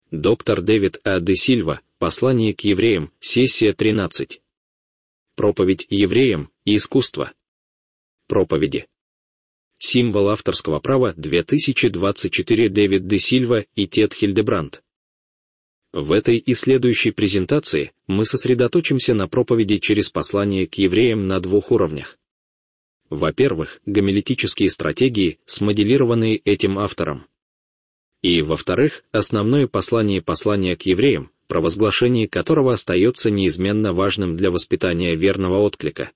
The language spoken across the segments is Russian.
Доктор Дэвид А. де Сильва, Послание к евреям, сессия 13. Проповедь евреям и искусство. Проповеди. Символ авторского права 2024 Дэвид де Сильва и Тед Хильдебранд. В этой и следующей презентации мы сосредоточимся на проповеди через послание к евреям на двух уровнях. Во-первых, гомилетические стратегии, смоделированные этим автором. И, во-вторых, основное послание к евреям, провозглашение которого остается неизменно важным для воспитания верного отклика.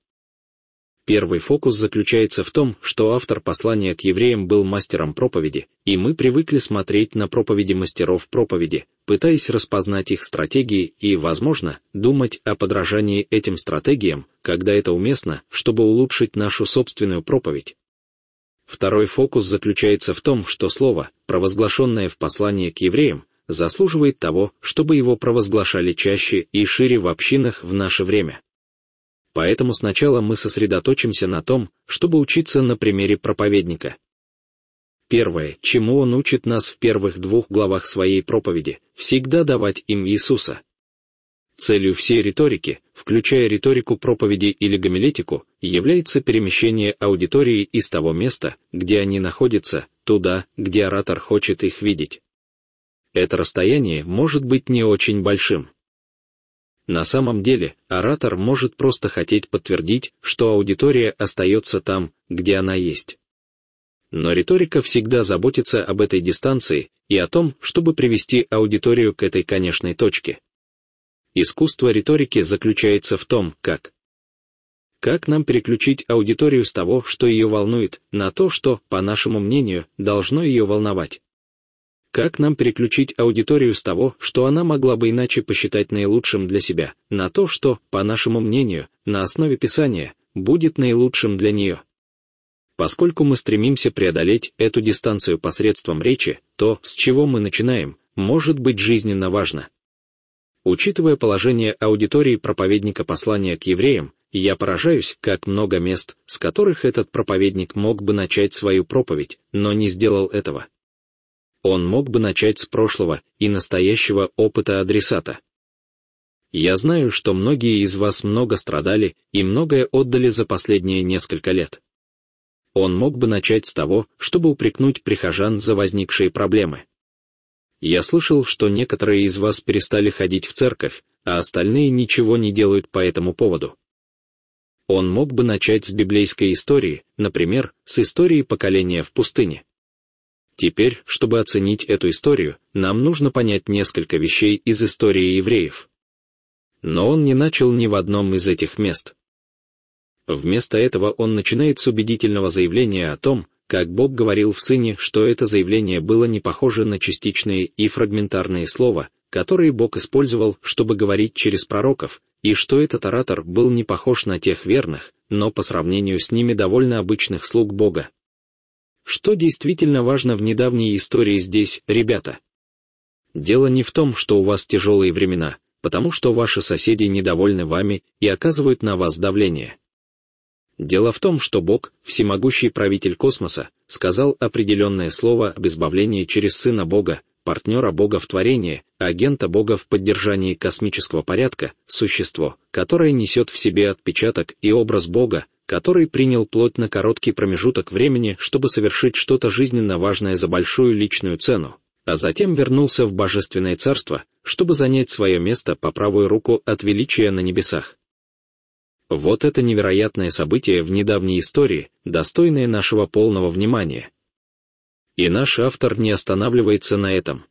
Первый фокус заключается в том, что автор послания к евреям был мастером проповеди, и мы привыкли смотреть на проповеди мастеров проповеди, пытаясь распознать их стратегии и, возможно, думать о подражании этим стратегиям, когда это уместно, чтобы улучшить нашу собственную проповедь. Второй фокус заключается в том, что слово, провозглашенное в послании к евреям, заслуживает того, чтобы его провозглашали чаще и шире в общинах в наше время. Поэтому сначала мы сосредоточимся на том, чтобы учиться на примере проповедника. Первое, чему он учит нас в первых двух главах своей проповеди, всегда давать им Иисуса. Целью всей риторики, включая риторику проповеди или гомилетику, является перемещение аудитории из того места, где они находятся, туда, где оратор хочет их видеть. Это расстояние может быть не очень большим. На самом деле, оратор может просто хотеть подтвердить, что аудитория остается там, где она есть. Но риторика всегда заботится об этой дистанции и о том, чтобы привести аудиторию к этой конечной точке. Искусство риторики заключается в том, как нам переключить аудиторию с того, что ее волнует, на то, что, по нашему мнению, должно ее волновать. Как нам переключить аудиторию с того, что она могла бы иначе посчитать наилучшим для себя, на то, что, по нашему мнению, на основе Писания, будет наилучшим для нее. Поскольку мы стремимся преодолеть эту дистанцию посредством речи, то, с чего мы начинаем, может быть жизненно важно. Учитывая положение аудитории проповедника послания к евреям, я поражаюсь, как много мест, с которых этот проповедник мог бы начать свою проповедь, но не сделал этого. Он мог бы начать с прошлого и настоящего опыта адресата. Я знаю, что многие из вас много страдали и многое отдали за последние несколько лет. Он мог бы начать с того, чтобы упрекнуть прихожан за возникшие проблемы. Я слышал, что некоторые из вас перестали ходить в церковь, а остальные ничего не делают по этому поводу. Он мог бы начать с библейской истории, например, с истории поколения в пустыне. Теперь, чтобы оценить эту историю, нам нужно понять несколько вещей из истории евреев. Но он не начал ни в одном из этих мест. Вместо этого он начинает с убедительного заявления о том, как Бог говорил в Сыне, что это заявление было не похоже на частичные и фрагментарные слова, которые Бог использовал, чтобы говорить через пророков, и что этот оратор был не похож на тех верных, но по сравнению с ними довольно обычных слуг Бога. Что действительно важно в недавней истории здесь, ребята? Дело не в том, что у вас тяжелые времена, потому что ваши соседи недовольны вами и оказывают на вас давление. Дело в том, что Бог, всемогущий правитель космоса, сказал определенное слово об избавлении через Сына Бога, партнера Бога в творении, агента Бога в поддержании космического порядка, существо, которое несет в себе отпечаток и образ Бога, который принял плоть на короткий промежуток времени, чтобы совершить что-то жизненно важное за большую личную цену, а затем вернулся в Божественное Царство, чтобы занять свое место по правую руку от величия на небесах. Вот это невероятное событие в недавней истории, достойное нашего полного внимания. И наш автор не останавливается на этом.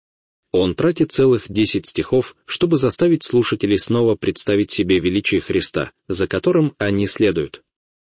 Он тратит целых 10 стихов, чтобы заставить слушателей снова представить себе величие Христа, за которым они следуют.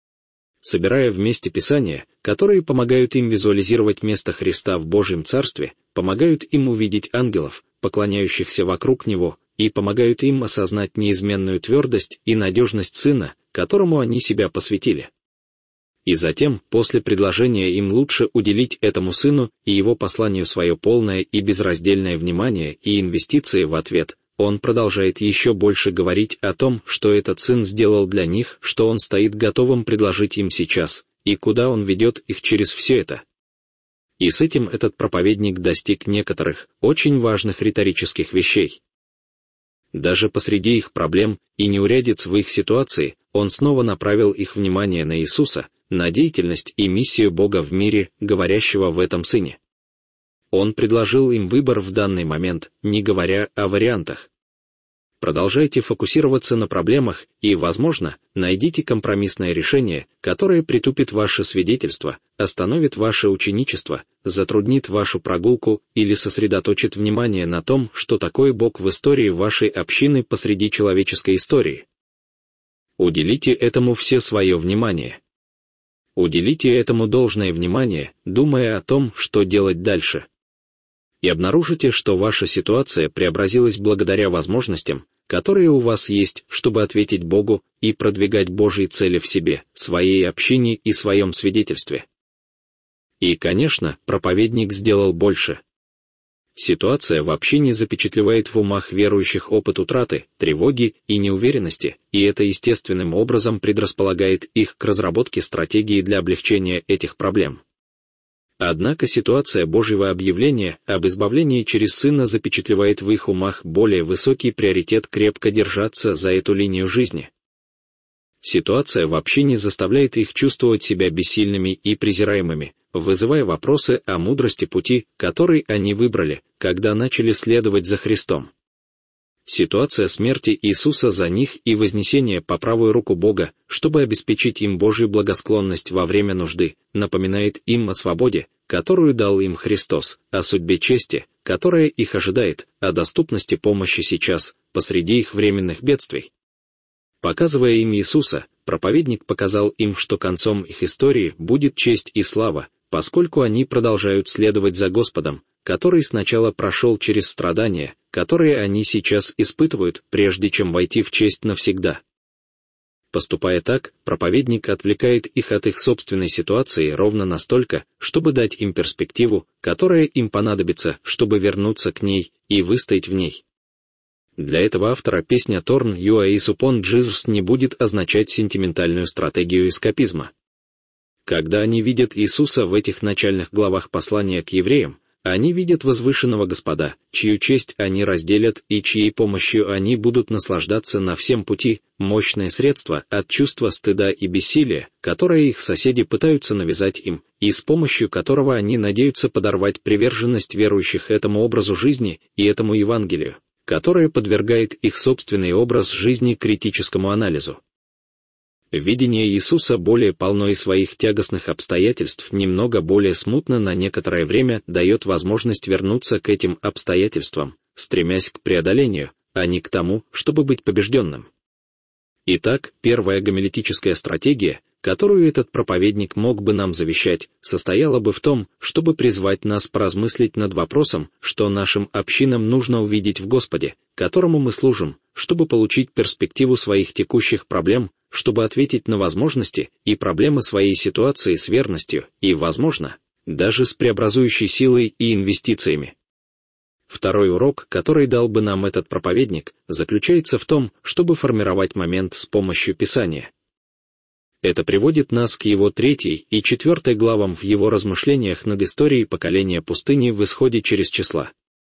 Собирая вместе Писания, которые помогают им визуализировать место Христа в Божьем Царстве, помогают им увидеть ангелов, поклоняющихся вокруг Него, и помогают им осознать неизменную твердость и надежность Сына, которому они себя посвятили. И затем, после предложения им лучше уделить этому Сыну и Его посланию свое полное и безраздельное внимание и инвестиции в ответ, он продолжает еще больше говорить о том, что этот Сын сделал для них, что он стоит готовым предложить им сейчас, и куда он ведет их через все это. И с этим этот проповедник достиг некоторых, очень важных риторических вещей. Даже посреди их проблем и неурядиц в их ситуации, он снова направил их внимание на Иисуса, на деятельность и миссию Бога в мире, говорящего в этом Сыне. Он предложил им выбор в данный момент, не говоря о вариантах. Продолжайте фокусироваться на проблемах и, возможно, найдите компромиссное решение, которое притупит ваше свидетельство, остановит ваше ученичество, затруднит вашу прогулку или сосредоточит внимание на том, что такое Бог в истории вашей общины посреди человеческой истории. Уделите этому все свое внимание. Уделите этому должное внимание, думая о том, что делать дальше. И обнаружите, что ваша ситуация преобразилась благодаря возможностям, которые у вас есть, чтобы ответить Богу и продвигать Божьи цели в себе, своей общине и своем свидетельстве. И, конечно, проповедник сделал больше. Ситуация в общине запечатлевает в умах верующих опыт утраты, тревоги и неуверенности, и это естественным образом предрасполагает их к разработке стратегии для облегчения этих проблем. Однако ситуация Божьего объявления об избавлении через Сына запечатлевает в их умах более высокий приоритет крепко держаться за эту линию жизни. Ситуация в общине заставляет их чувствовать себя бессильными и презираемыми, вызывая вопросы о мудрости пути, который они выбрали, когда начали следовать за Христом. Ситуация смерти Иисуса за них и вознесения по правую руку Бога, чтобы обеспечить им Божью благосклонность во время нужды, напоминает им о свободе, которую дал им Христос, о судьбе чести, которая их ожидает, о доступности помощи сейчас, посреди их временных бедствий. Показывая им Иисуса, проповедник показал им, что концом их истории будет честь и слава, поскольку они продолжают следовать за Господом, который сначала прошел через страдания, которые они сейчас испытывают, прежде чем войти в честь навсегда. Поступая так, проповедник отвлекает их от их собственной ситуации ровно настолько, чтобы дать им перспективу, которая им понадобится, чтобы вернуться к ней и выстоять в ней. Для этого автора песня «Turn your eyes upon Jesus» не будет означать сентиментальную стратегию эскапизма. Когда они видят Иисуса в этих начальных главах послания к евреям, они видят возвышенного Господа, чью честь они разделят и чьей помощью они будут наслаждаться на всем пути, мощное средство от чувства стыда и бессилия, которое их соседи пытаются навязать им, и с помощью которого они надеются подорвать приверженность верующих этому образу жизни и этому Евангелию, которое подвергает их собственный образ жизни критическому анализу. Видение Иисуса более полно и своих тягостных обстоятельств немного более смутно на некоторое время дает возможность вернуться к этим обстоятельствам, стремясь к преодолению, а не к тому, чтобы быть побежденным. Итак, первая гомилетическая стратегия, которую этот проповедник мог бы нам завещать, состояла бы в том, чтобы призвать нас поразмыслить над вопросом, что нашим общинам нужно увидеть в Господе, которому мы служим, чтобы получить перспективу своих текущих проблем, чтобы ответить на возможности и проблемы своей ситуации с верностью и, возможно, даже с преобразующей силой и инвестициями. Второй урок, который дал бы нам этот проповедник, заключается в том, чтобы формировать момент с помощью Писания. Это приводит нас к его 3 и 4 главам в его размышлениях над историей поколения пустыни в исходе через числа.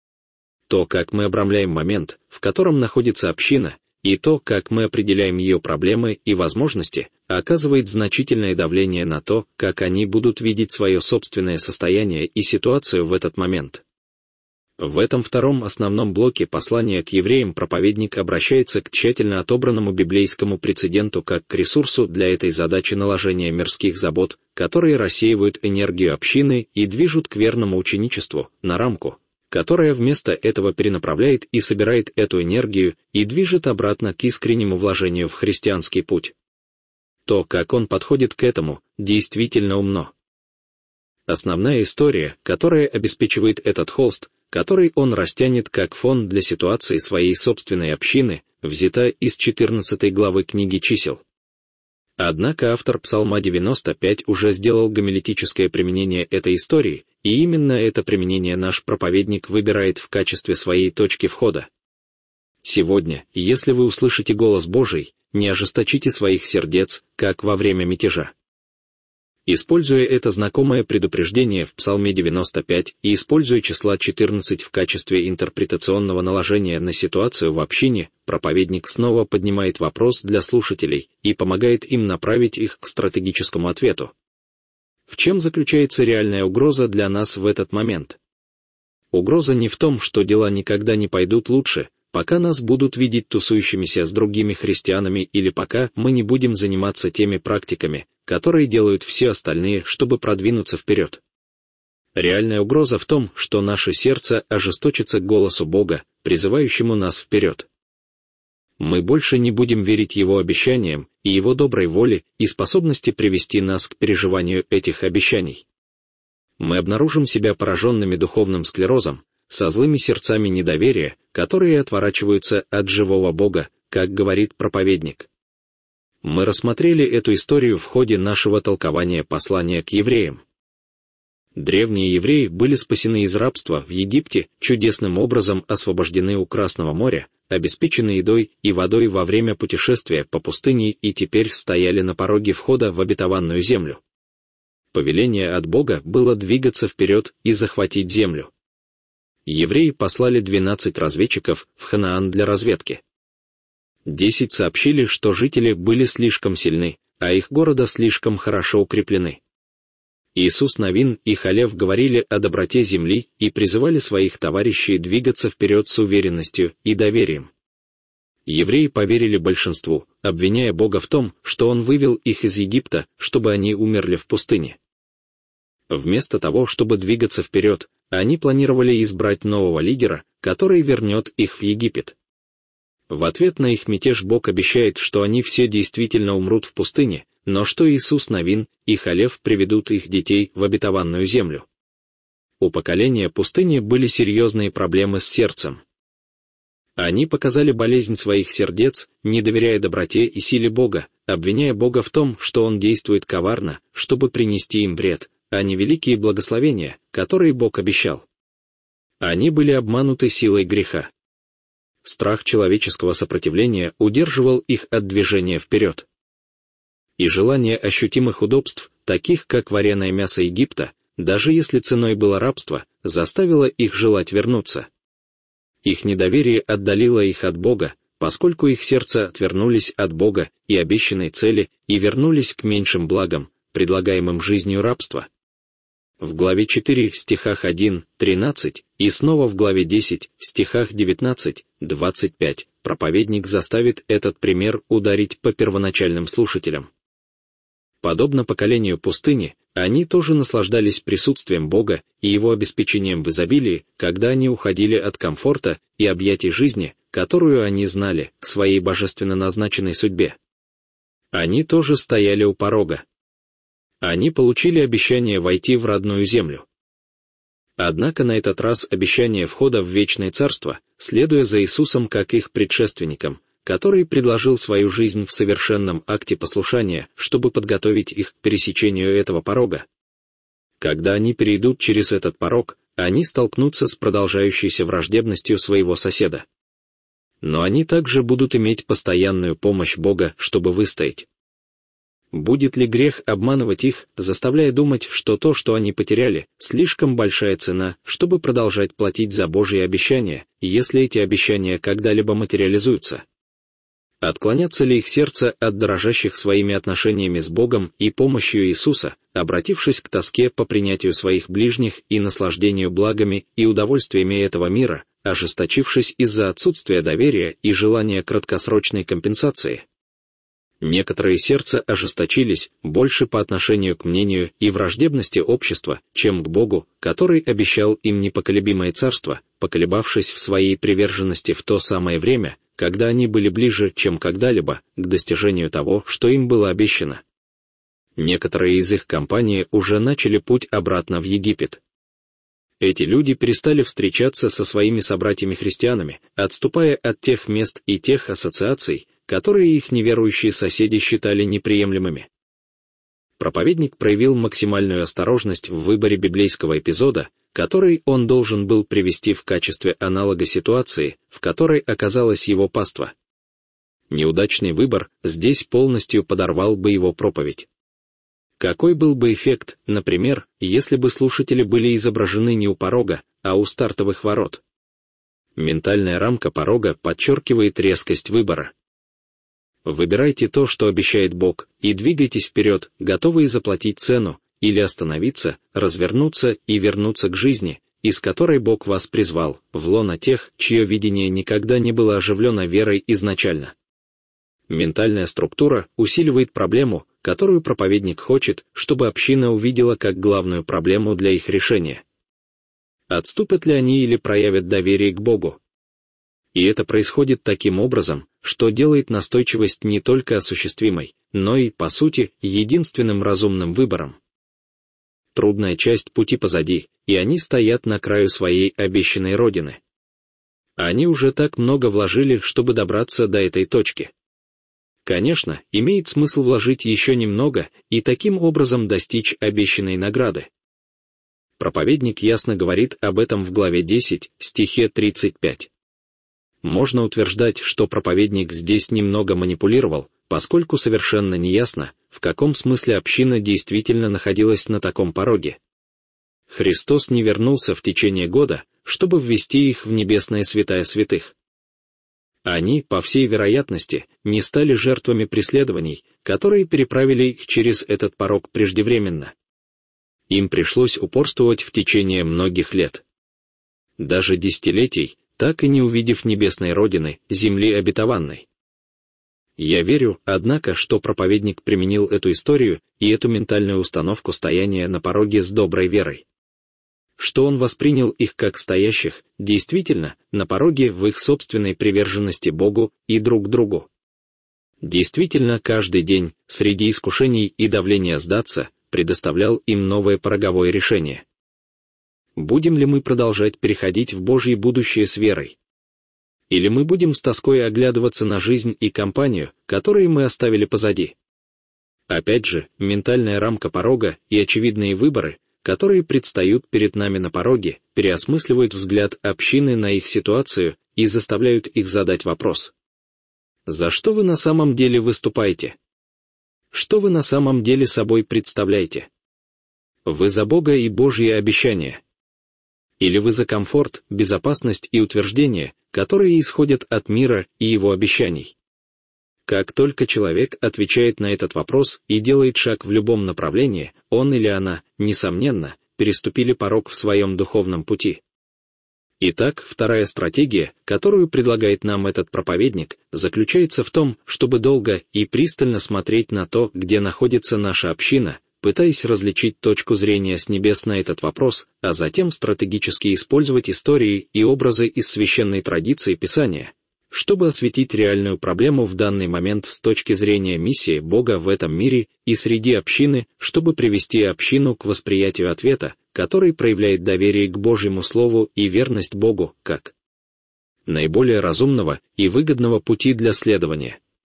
То, как мы обрамляем момент, в котором находится община, и то, как мы определяем ее проблемы и возможности, оказывает значительное давление на то, как они будут видеть свое собственное состояние и ситуацию в этот момент. В этом втором основном блоке послания к евреям проповедник обращается к тщательно отобранному библейскому прецеденту как к ресурсу для этой задачи наложения мирских забот, которые рассеивают энергию общины и движут к верному ученичеству, на рамку, которая вместо этого перенаправляет и собирает эту энергию и движет обратно к искреннему вложению в христианский путь. То, как он подходит к этому, действительно умно. Основная история, которая обеспечивает этот холст, который он растянет как фон для ситуации своей собственной общины, взята из 14 главы книги «Чисел». Однако автор Псалма 95 уже сделал гомилетическое применение этой истории, и именно это применение наш проповедник выбирает в качестве своей точки входа. Сегодня, если вы услышите голос Божий, не ожесточите своих сердец, как во время мятежа. Используя это знакомое предупреждение в Псалме 95 и используя числа 14 в качестве интерпретационного наложения на ситуацию в общине, проповедник снова поднимает вопрос для слушателей и помогает им направить их к стратегическому ответу. В чем заключается реальная угроза для нас в этот момент? Угроза не в том, что дела никогда не пойдут лучше, пока нас будут видеть тусующимися с другими христианами или пока мы не будем заниматься теми практиками, которые делают все остальные, чтобы продвинуться вперед. Реальная угроза в том, что наше сердце ожесточится к голосу Бога, призывающему нас вперед. Мы больше не будем верить Его обещаниям и Его доброй воле и способности привести нас к переживанию этих обещаний. Мы обнаружим себя пораженными духовным склерозом, со злыми сердцами недоверия, которые отворачиваются от живого Бога, как говорит проповедник. Мы рассмотрели эту историю в ходе нашего толкования послания к евреям. Древние евреи были спасены из рабства в Египте, чудесным образом освобождены у Красного моря, обеспечены едой и водой во время путешествия по пустыне и теперь стояли на пороге входа в обетованную землю. Повеление от Бога было двигаться вперед и захватить землю. Евреи послали 12 разведчиков в Ханаан для разведки. 10 сообщили, что жители были слишком сильны, а их города слишком хорошо укреплены. Иисус Навин и Халев говорили о доброте земли и призывали своих товарищей двигаться вперед с уверенностью и доверием. Евреи поверили большинству, обвиняя Бога в том, что Он вывел их из Египта, чтобы они умерли в пустыне. Вместо того, чтобы двигаться вперед, они планировали избрать нового лидера, который вернет их в Египет. В ответ на их мятеж Бог обещает, что они все действительно умрут в пустыне, но что Иисус Навин и Халев приведут их детей в обетованную землю. У поколения пустыни были серьезные проблемы с сердцем. Они показали болезнь своих сердец, не доверяя доброте и силе Бога, обвиняя Бога в том, что Он действует коварно, чтобы принести им вред, а не великие благословения, которые Бог обещал. Они были обмануты силой греха. Страх человеческого сопротивления удерживал их от движения вперед. И желание ощутимых удобств, таких как вареное мясо Египта, даже если ценой было рабство, заставило их желать вернуться. Их недоверие отдалило их от Бога, поскольку их сердца отвернулись от Бога и обещанной цели и вернулись к меньшим благам, предлагаемым жизнью рабства. В главе 4 стихах 1-13 и снова в главе 10 стихах 19-25 проповедник заставит этот пример ударить по первоначальным слушателям. Подобно поколению пустыни, они тоже наслаждались присутствием Бога и Его обеспечением в изобилии, когда они уходили от комфорта и объятий жизни, которую они знали, к своей божественно назначенной судьбе. Они тоже стояли у порога. Они получили обещание войти в родную землю. Однако на этот раз обещание входа в вечное царство, следуя за Иисусом как их предшественником, который предложил свою жизнь в совершенном акте послушания, чтобы подготовить их к пересечению этого порога. Когда они перейдут через этот порог, они столкнутся с продолжающейся враждебностью своего соседа. Но они также будут иметь постоянную помощь Бога, чтобы выстоять. Будет ли грех обманывать их, заставляя думать, что то, что они потеряли, слишком большая цена, чтобы продолжать платить за Божьи обещания, если эти обещания когда-либо материализуются? Отклонятся ли их сердце от дорожащих своими отношениями с Богом и помощью Иисуса, обратившись к тоске по принятию своих ближних и наслаждению благами и удовольствиями этого мира, ожесточившись из-за отсутствия доверия и желания краткосрочной компенсации? Некоторые сердца ожесточились больше по отношению к мнению и враждебности общества, чем к Богу, который обещал им непоколебимое царство, поколебавшись в своей приверженности в то самое время, когда они были ближе, чем когда-либо, к достижению того, что им было обещано. Некоторые из их компании уже начали путь обратно в Египет. Эти люди перестали встречаться со своими собратьями-христианами, отступая от тех мест и тех ассоциаций, которые их неверующие соседи считали неприемлемыми. Проповедник проявил максимальную осторожность в выборе библейского эпизода, который он должен был привести в качестве аналога ситуации, в которой оказалась его паства. Неудачный выбор здесь полностью подорвал бы его проповедь. Какой был бы эффект, например, если бы слушатели были изображены не у порога, а у стартовых ворот? Ментальная рамка порога подчеркивает резкость выбора. Выбирайте то, что обещает Бог, и двигайтесь вперед, готовые заплатить цену, или остановиться, развернуться и вернуться к жизни, из которой Бог вас призвал, в лоно тех, чье видение никогда не было оживлено верой изначально. Ментальная структура усиливает проблему, которую проповедник хочет, чтобы община увидела как главную проблему для их решения. Отступят ли они или проявят доверие к Богу? И это происходит таким образом, что делает настойчивость не только осуществимой, но и, по сути, единственным разумным выбором. Трудная часть пути позади, и они стоят на краю своей обещанной родины. Они уже так много вложили, чтобы добраться до этой точки. Конечно, имеет смысл вложить еще немного и таким образом достичь обещанной награды. Проповедник ясно говорит об этом в главе 10, стихе 35. Можно утверждать, что проповедник здесь немного манипулировал, поскольку совершенно неясно, в каком смысле община действительно находилась на таком пороге. Христос не вернулся в течение года, чтобы ввести их в небесное святая святых. Они, по всей вероятности, не стали жертвами преследований, которые переправили их через этот порог преждевременно. Им пришлось упорствовать в течение многих лет. Даже десятилетий, так и не увидев небесной родины, земли обетованной. Я верю, однако, что проповедник применил эту историю и эту ментальную установку стояния на пороге с доброй верой. Что он воспринял их как стоящих, действительно, на пороге в их собственной приверженности Богу и друг другу. Действительно, каждый день, среди искушений и давления сдаться, предоставлял им новое пороговое решение. Будем ли мы продолжать переходить в Божье будущее с верой? Или мы будем с тоской оглядываться на жизнь и компанию, которые мы оставили позади? Опять же, ментальная рамка порога и очевидные выборы, которые предстают перед нами на пороге, переосмысливают взгляд общины на их ситуацию и заставляют их задать вопрос. За что вы на самом деле выступаете? Что вы на самом деле собой представляете? Вы за Бога и Божьи обещания? Или вы за комфорт, безопасность и утверждения, которые исходят от мира и его обещаний? Как только человек отвечает на этот вопрос и делает шаг в любом направлении, он или она, несомненно, переступили порог в своем духовном пути. Итак, вторая стратегия, которую предлагает нам этот проповедник, заключается в том, чтобы долго и пристально смотреть на то, где находится наша община, пытаясь различить точку зрения с небес на этот вопрос, а затем стратегически использовать истории и образы из священной традиции Писания, чтобы осветить реальную проблему в данный момент с точки зрения миссии Бога в этом мире и среди общины, чтобы привести общину к восприятию ответа, который проявляет доверие к Божьему Слову и верность Богу, как наиболее разумного и выгодного пути для следования.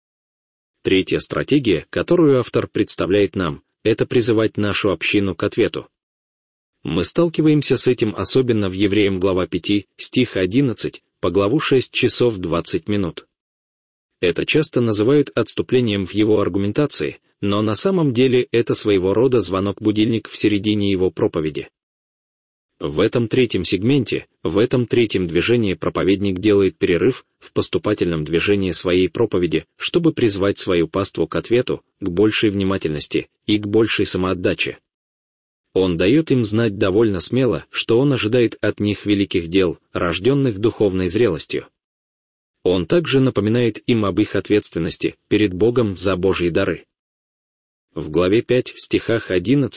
Третья стратегия, которую автор представляет нам, это призывать нашу общину к ответу. Мы сталкиваемся с этим особенно в Евреям глава 5, стих 11, по главу 6 часов 20 минут. Это часто называют отступлением в его аргументации, но на самом деле это своего рода звонок-будильник в середине его проповеди. В этом третьем сегменте, в этом третьем движении проповедник делает перерыв в поступательном движении своей проповеди, чтобы призвать свою паству к ответу, к большей внимательности и к большей самоотдаче. Он дает им знать довольно смело, что он ожидает от них великих дел, рожденных духовной зрелостью. Он также напоминает им об их ответственности перед Богом за Божьи дары. В главе 5, стихах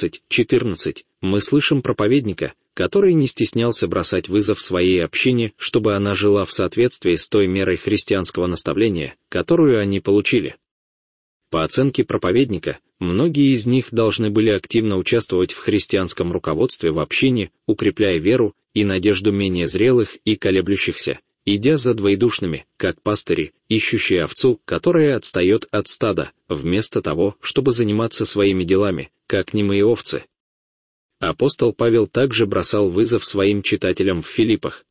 11-14, мы слышим проповедника, который не стеснялся бросать вызов своей общине, чтобы она жила в соответствии с той мерой христианского наставления, которую они получили. По оценке проповедника, многие из них должны были активно участвовать в христианском руководстве в общине, укрепляя веру и надежду менее зрелых и колеблющихся, идя за двоедушными, как пастыри, ищущие овцу, которая отстает от стада, вместо того, чтобы заниматься своими делами, как немые овцы. Апостол Павел также бросал вызов своим читателям в Филиппах.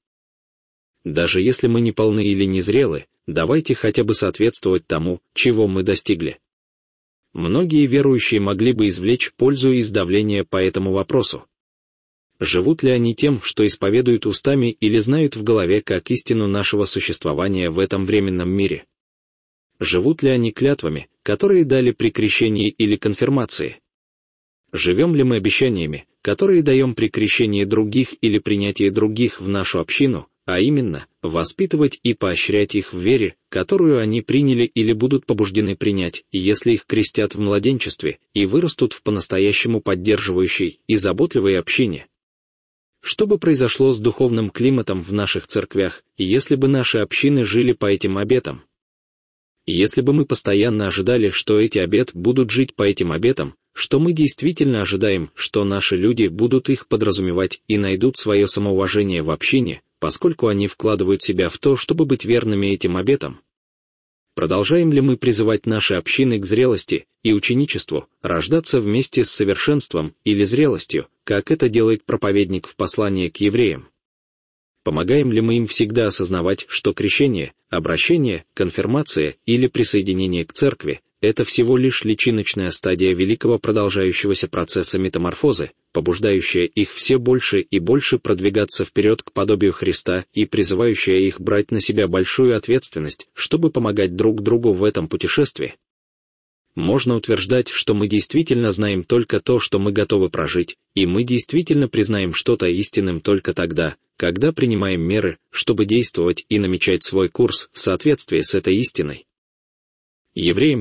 Даже если мы не полны или не зрелы, давайте хотя бы соответствовать тому, чего мы достигли. Многие верующие могли бы извлечь пользу из давления по этому вопросу. Живут ли они тем, что исповедуют устами, или знают в голове как истину нашего существования в этом временном мире? Живут ли они клятвами, которые дали при крещении или конфирмации? Живем ли мы обещаниями, которые даем при крещении других или принятии других в нашу общину, а именно, воспитывать и поощрять их в вере, которую они приняли или будут побуждены принять, если их крестят в младенчестве и вырастут в по-настоящему поддерживающей и заботливой общине? Что бы произошло с духовным климатом в наших церквях, если бы наши общины жили по этим обетам? Если бы мы постоянно ожидали, что эти обет будут жить по этим обетам, что мы действительно ожидаем, что наши люди будут их подразумевать и найдут свое самоуважение в общине, поскольку они вкладывают себя в то, чтобы быть верными этим обетам? Продолжаем ли мы призывать наши общины к зрелости и ученичеству, рождаться вместе с совершенством или зрелостью, как это делает проповедник в послании к евреям? Помогаем ли мы им всегда осознавать, что крещение, обращение, конфирмация или присоединение к церкви — это всего лишь личиночная стадия великого продолжающегося процесса метаморфозы, побуждающая их все больше и больше продвигаться вперед к подобию Христа и призывающая их брать на себя большую ответственность, чтобы помогать друг другу в этом путешествии? Можно утверждать, что мы действительно знаем только то, что мы готовы прожить, и мы действительно признаем что-то истинным только тогда, когда принимаем меры, чтобы действовать и намечать свой курс в соответствии с этой истиной. Евреям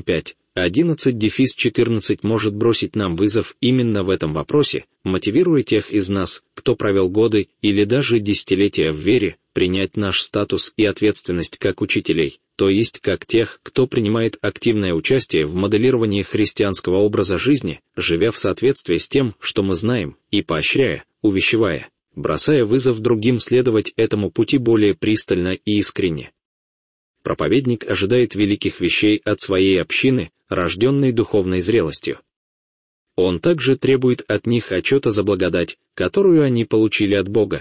5:11-14 может бросить нам вызов именно в этом вопросе, мотивируя тех из нас, кто провел годы или даже десятилетия в вере, принять наш статус и ответственность как учителей, то есть как тех, кто принимает активное участие в моделировании христианского образа жизни, живя в соответствии с тем, что мы знаем, и поощряя, увещевая, бросая вызов другим следовать этому пути более пристально и искренне. Проповедник ожидает великих вещей от своей общины, рожденной духовной зрелостью. Он также требует от них отчета за благодать, которую они получили от Бога.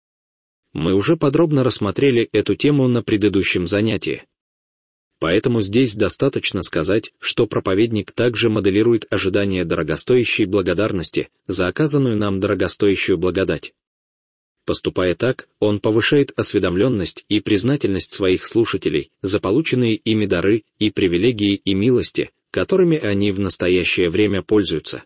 Мы уже подробно рассмотрели эту тему на предыдущем занятии. Поэтому здесь достаточно сказать, что проповедник также моделирует ожидание дорогостоящей благодарности за оказанную нам дорогостоящую благодать. Поступая так, он повышает осведомленность и признательность своих слушателей за полученные ими дары и привилегии и милости, которыми они в настоящее время пользуются.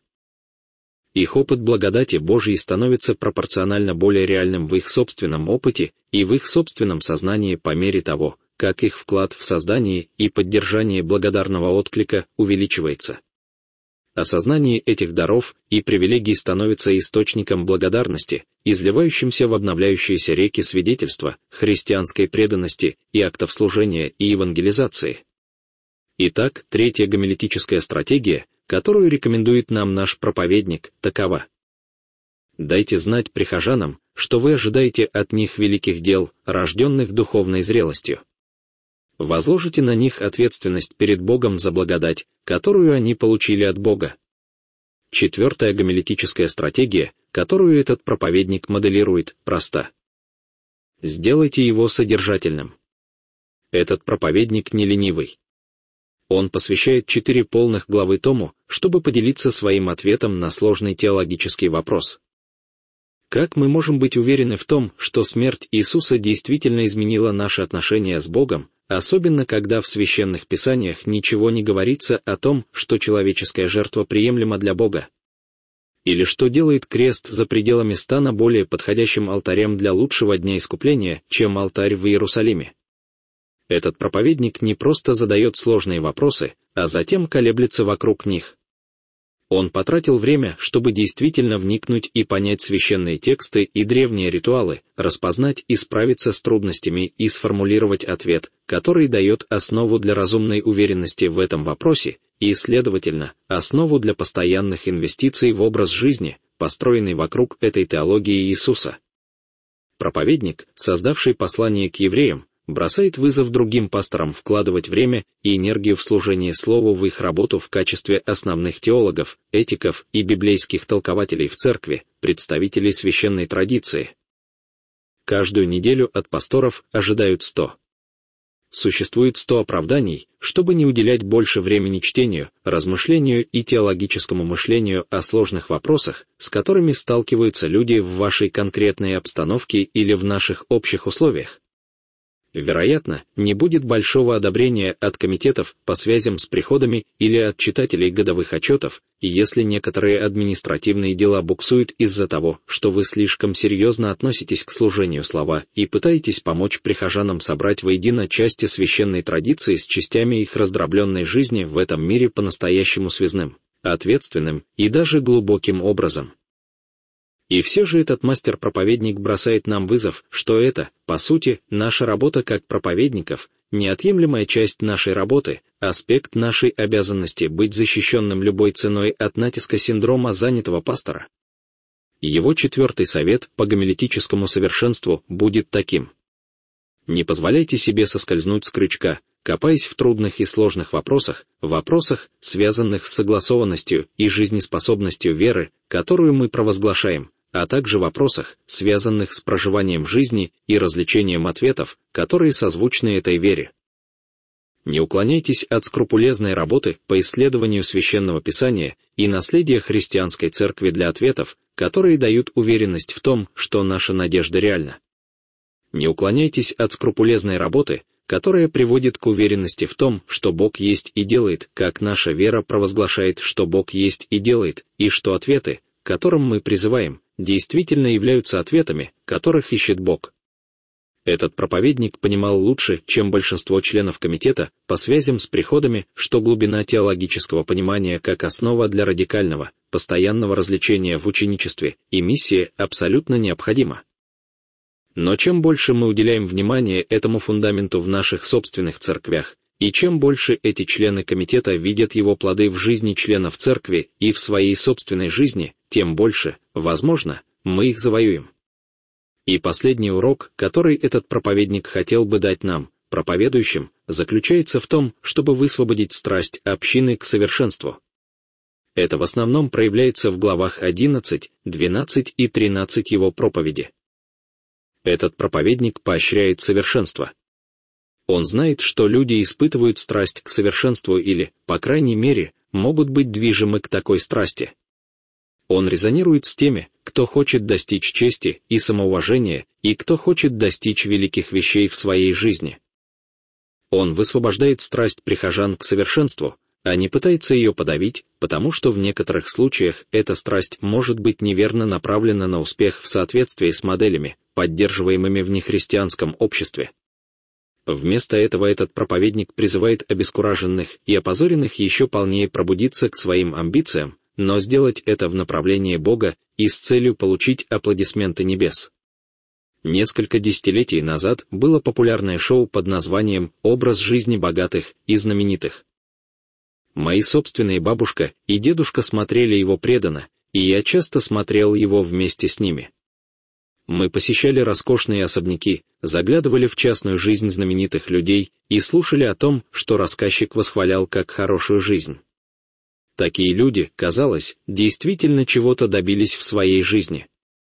Их опыт благодати Божьей становится пропорционально более реальным в их собственном опыте и в их собственном сознании по мере того, как их вклад в создание и поддержание благодарного отклика увеличивается. Осознание этих даров и привилегий становится источником благодарности, изливающимся в обновляющиеся реки свидетельства, христианской преданности и актов служения и евангелизации. Итак, третья гомилетическая стратегия, которую рекомендует нам наш проповедник, такова. Дайте знать прихожанам, что вы ожидаете от них великих дел, рожденных духовной зрелостью. Возложите на них ответственность перед Богом за благодать, которую они получили от Бога. Четвертая гомилетическая стратегия, которую этот проповедник моделирует, проста. Сделайте его содержательным. Этот проповедник не ленивый. Он посвящает 4 полных главы тому, чтобы поделиться своим ответом на сложный теологический вопрос. Как мы можем быть уверены в том, что смерть Иисуса действительно изменила наши отношения с Богом, особенно когда в священных писаниях ничего не говорится о том, что человеческая жертва приемлема для Бога? Или что делает крест за пределами стана более подходящим алтарем для лучшего дня искупления, чем алтарь в Иерусалиме? Этот проповедник не просто задает сложные вопросы, а затем колеблется вокруг них. Он потратил время, чтобы действительно вникнуть и понять священные тексты и древние ритуалы, распознать и справиться с трудностями и сформулировать ответ, который дает основу для разумной уверенности в этом вопросе и, следовательно, основу для постоянных инвестиций в образ жизни, построенный вокруг этой теологии Иисуса. Проповедник, создавший послание к евреям, бросает вызов другим пасторам вкладывать время и энергию в служение Слову в их работу в качестве основных теологов, этиков и библейских толкователей в церкви, представителей священной традиции. Каждую неделю от пасторов ожидают 100 существует 100 оправданий, чтобы не уделять больше времени чтению, размышлению и теологическому мышлению о сложных вопросах, с которыми сталкиваются люди в вашей конкретной обстановке или в наших общих условиях. Вероятно, не будет большого одобрения от комитетов по связям с приходами или от читателей годовых отчетов, и если некоторые административные дела буксуют из-за того, что вы слишком серьезно относитесь к служению слова и пытаетесь помочь прихожанам собрать воедино части священной традиции с частями их раздробленной жизни в этом мире по-настоящему связным, ответственным и даже глубоким образом. И все же этот мастер-проповедник бросает нам вызов, что это, по сути, наша работа как проповедников, неотъемлемая часть нашей работы, аспект нашей обязанности быть защищенным любой ценой от натиска синдрома занятого пастора. Его 4-й совет по гомилетическому совершенству будет таким. Не позволяйте себе соскользнуть с крючка, копаясь в трудных и сложных вопросах, связанных с согласованностью и жизнеспособностью веры, которую мы провозглашаем, а также вопросах, связанных с проживанием жизни и развлечением ответов, которые созвучны этой вере. Не уклоняйтесь от скрупулезной работы по исследованию Священного Писания и наследия христианской церкви для ответов, которые дают уверенность в том, что наша надежда реальна. Не уклоняйтесь от скрупулезной работы, которая приводит к уверенности в том, что Бог есть и делает, как наша вера провозглашает, что Бог есть и делает, и что ответы, к которым мы призываем, действительно являются ответами, которых ищет Бог. Этот проповедник понимал лучше, чем большинство членов комитета по связям с приходами, что глубина теологического понимания как основа для радикального, постоянного развлечения в ученичестве и миссии абсолютно необходима. Но чем больше мы уделяем внимания этому фундаменту в наших собственных церквях, и чем больше эти члены комитета видят его плоды в жизни членов церкви и в своей собственной жизни, тем больше, возможно, мы их завоюем. И последний урок, который этот проповедник хотел бы дать нам, проповедующим, заключается в том, чтобы высвободить страсть общины к совершенству. Это в основном проявляется в главах 11, 12 и 13 его проповеди. Этот проповедник поощряет совершенство. Он знает, что люди испытывают страсть к совершенству или, по крайней мере, могут быть движимы к такой страсти. Он резонирует с теми, кто хочет достичь чести и самоуважения, и кто хочет достичь великих вещей в своей жизни. Он высвобождает страсть прихожан к совершенству, а не пытается ее подавить, потому что в некоторых случаях эта страсть может быть неверно направлена на успех в соответствии с моделями, поддерживаемыми в нехристианском обществе. Вместо этого этот проповедник призывает обескураженных и опозоренных еще полнее пробудиться к своим амбициям, но сделать это в направлении Бога и с целью получить аплодисменты небес. Несколько десятилетий назад было популярное шоу под названием «Образ жизни богатых и знаменитых». Мои собственные бабушка и дедушка смотрели его преданно, и я часто смотрел его вместе с ними. Мы посещали роскошные особняки, заглядывали в частную жизнь знаменитых людей и слушали о том, что рассказчик восхвалял как хорошую жизнь. Такие люди, казалось, действительно чего-то добились в своей жизни.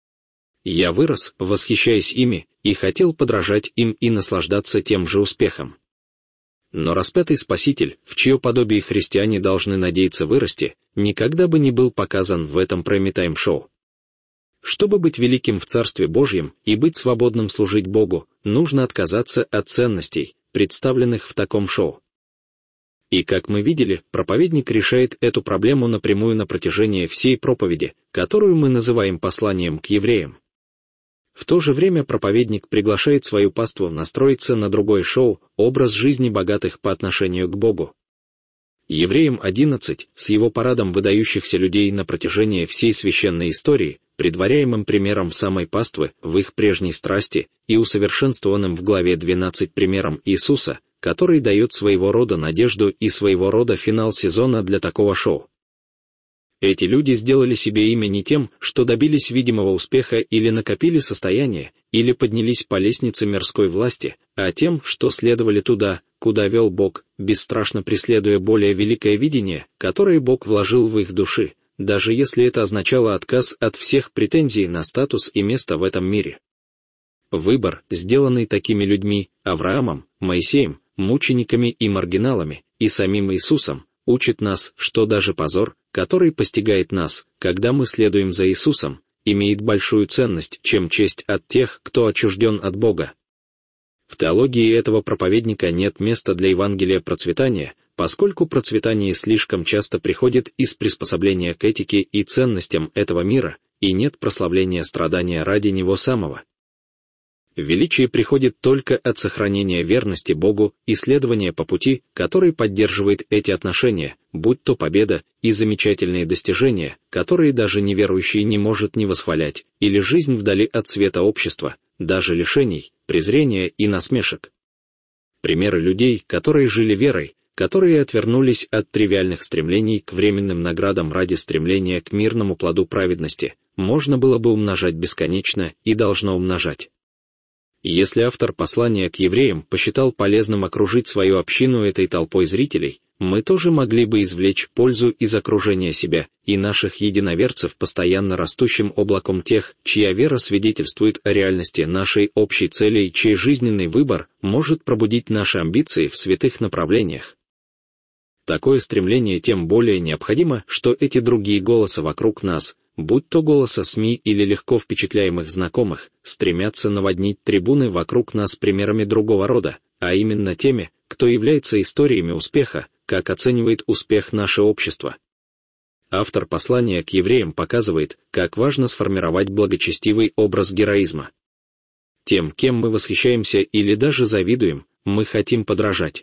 Я вырос, восхищаясь ими, и хотел подражать им и наслаждаться тем же успехом. Но распятый Спаситель, в чье подобие христиане должны надеяться вырасти, никогда бы не был показан в этом прайм-тайм-шоу. Чтобы быть великим в Царстве Божьем и быть свободным служить Богу, нужно отказаться от ценностей, представленных в таком шоу. И как мы видели, проповедник решает эту проблему напрямую на протяжении всей проповеди, которую мы называем посланием к евреям. В то же время проповедник приглашает свою паству настроиться на другое шоу «Образ жизни богатых по отношению к Богу». Евреям 11, с его парадом выдающихся людей на протяжении всей священной истории, предваряемым примером самой паствы в их прежней страсти и усовершенствованным в главе 12 примером Иисуса, который дает своего рода надежду и своего рода финал сезона для такого шоу. Эти люди сделали себе имя не тем, что добились видимого успеха или накопили состояние, или поднялись по лестнице мирской власти, а тем, что следовали туда, куда вел Бог, бесстрашно преследуя более великое видение, которое Бог вложил в их души, даже если это означало отказ от всех претензий на статус и место в этом мире. Выбор, сделанный такими людьми, Авраамом, Моисеем, мучениками и маргиналами, и самим Иисусом, учит нас, что даже позор, который постигает нас, когда мы следуем за Иисусом, имеет большую ценность, чем честь от тех, кто отчужден от Бога. В теологии этого проповедника нет места для Евангелия процветания, поскольку процветание слишком часто приходит из приспособления к этике и ценностям этого мира, и нет прославления страдания ради него самого. Величие приходит только от сохранения верности Богу и следования по пути, который поддерживает эти отношения, будь то победа и замечательные достижения, которые даже неверующий не может не восхвалять, или жизнь вдали от света общества, даже лишений, презрения и насмешек. Примеры людей, которые жили верой, которые отвернулись от тривиальных стремлений к временным наградам ради стремления к мирному плоду праведности, можно было бы умножать бесконечно и должно умножать. Если автор послания к евреям посчитал полезным окружить свою общину этой толпой зрителей, мы тоже могли бы извлечь пользу из окружения себя и наших единоверцев постоянно растущим облаком тех, чья вера свидетельствует о реальности нашей общей цели и чей жизненный выбор может пробудить наши амбиции в святых направлениях. Такое стремление тем более необходимо, что эти другие голоса вокруг нас, будь то голоса СМИ или легко впечатляемых знакомых, стремятся наводнить трибуны вокруг нас примерами другого рода, а именно теми, кто является историями успеха, как оценивает успех наше общество. Автор послания к евреям показывает, как важно сформировать благочестивый образ героизма. Тем, кем мы восхищаемся или даже завидуем, мы хотим подражать.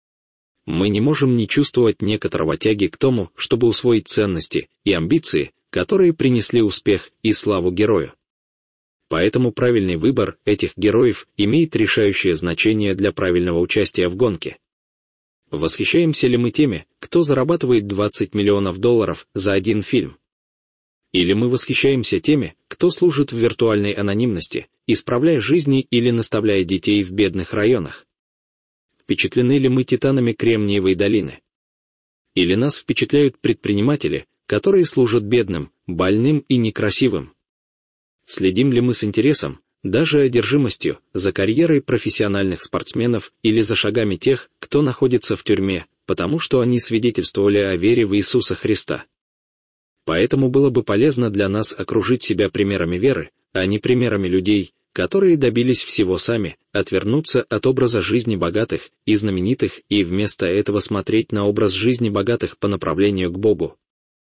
Мы не можем не чувствовать некоторого тяги к тому, чтобы усвоить ценности и амбиции, которые принесли успех и славу герою. Поэтому правильный выбор этих героев имеет решающее значение для правильного участия в гонке. Восхищаемся ли мы теми, кто зарабатывает $20 миллионов за один фильм? Или мы восхищаемся теми, кто служит в виртуальной анонимности, исправляя жизни или наставляя детей в бедных районах? Впечатлены ли мы титанами Кремниевой долины? Или нас впечатляют предприниматели, которые служат бедным, больным и некрасивым? Следим ли мы с интересом, даже одержимостью, за карьерой профессиональных спортсменов или за шагами тех, кто находится в тюрьме, потому что они свидетельствовали о вере в Иисуса Христа? Поэтому было бы полезно для нас окружить себя примерами веры, а не примерами людей, которые добились всего сами, отвернуться от образа жизни богатых и знаменитых и вместо этого смотреть на образ жизни богатых по направлению к Богу.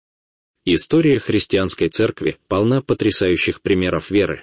История христианской церкви полна потрясающих примеров веры.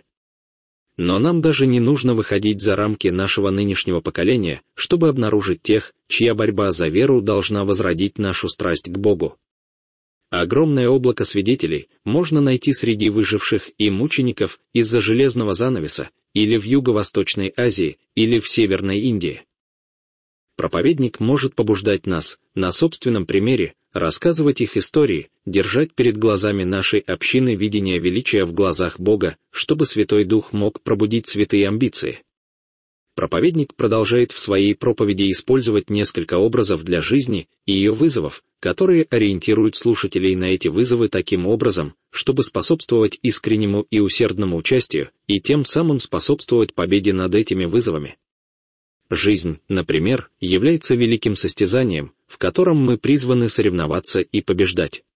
Но нам даже не нужно выходить за рамки нашего нынешнего поколения, чтобы обнаружить тех, чья борьба за веру должна возродить нашу страсть к Богу. Огромное облако свидетелей можно найти среди выживших и мучеников из-за железного занавеса, или в Юго-Восточной Азии, или в Северной Индии. Проповедник может побуждать нас, на собственном примере, рассказывать их истории, держать перед глазами нашей общины видение величия в глазах Бога, чтобы Святой Дух мог пробудить святые амбиции. Проповедник продолжает в своей проповеди использовать несколько образов для жизни и ее вызовов, которые ориентируют слушателей на эти вызовы таким образом, чтобы способствовать искреннему и усердному участию, и тем самым способствовать победе над этими вызовами. Жизнь, например, является великим состязанием, в котором мы призваны соревноваться и побеждать.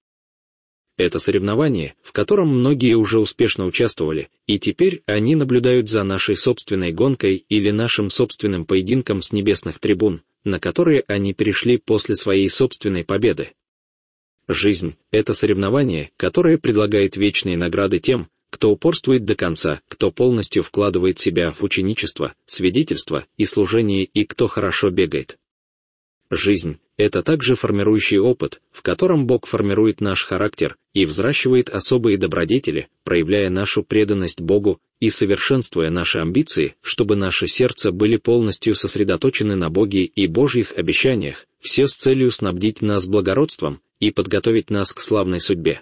Это соревнование, в котором многие уже успешно участвовали, и теперь они наблюдают за нашей собственной гонкой или нашим собственным поединком с небесных трибун, на которые они перешли после своей собственной победы. Жизнь — это соревнование, которое предлагает вечные награды тем, кто упорствует до конца, кто полностью вкладывает себя в ученичество, свидетельство и служение и кто хорошо бегает. Жизнь — это также формирующий опыт, в котором Бог формирует наш характер и взращивает особые добродетели, проявляя нашу преданность Богу и совершенствуя наши амбиции, чтобы наши сердца были полностью сосредоточены на Боге и Божьих обещаниях, все с целью снабдить нас благородством и подготовить нас к славной судьбе.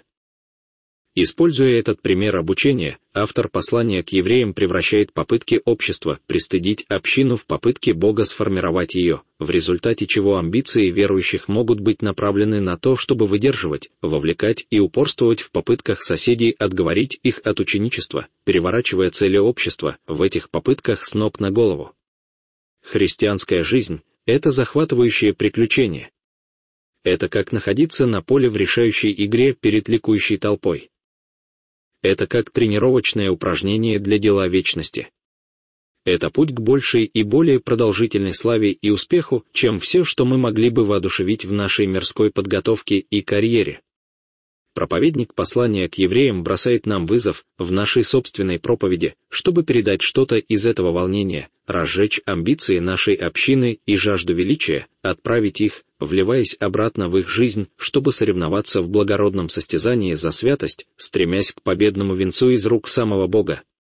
Используя этот пример обучения, автор послания к евреям превращает попытки общества пристыдить общину в попытки Бога сформировать ее, в результате чего амбиции верующих могут быть направлены на то, чтобы выдерживать, вовлекать и упорствовать в попытках соседей отговорить их от ученичества, переворачивая цели общества в этих попытках с ног на голову. Христианская жизнь это захватывающее приключение. Это как находиться на поле в решающей игре перед ликующей толпой. Это как тренировочное упражнение для дела вечности. Это путь к большей и более продолжительной славе и успеху, чем все, что мы могли бы воодушевить в нашей мирской подготовке и карьере. Проповедник послания к евреям бросает нам вызов в нашей собственной проповеди, чтобы передать что-то из этого волнения, разжечь амбиции нашей общины и жажду величия, отправить их, вливаясь обратно в их жизнь, чтобы соревноваться в благородном состязании за святость, стремясь к победному венцу из рук самого Бога.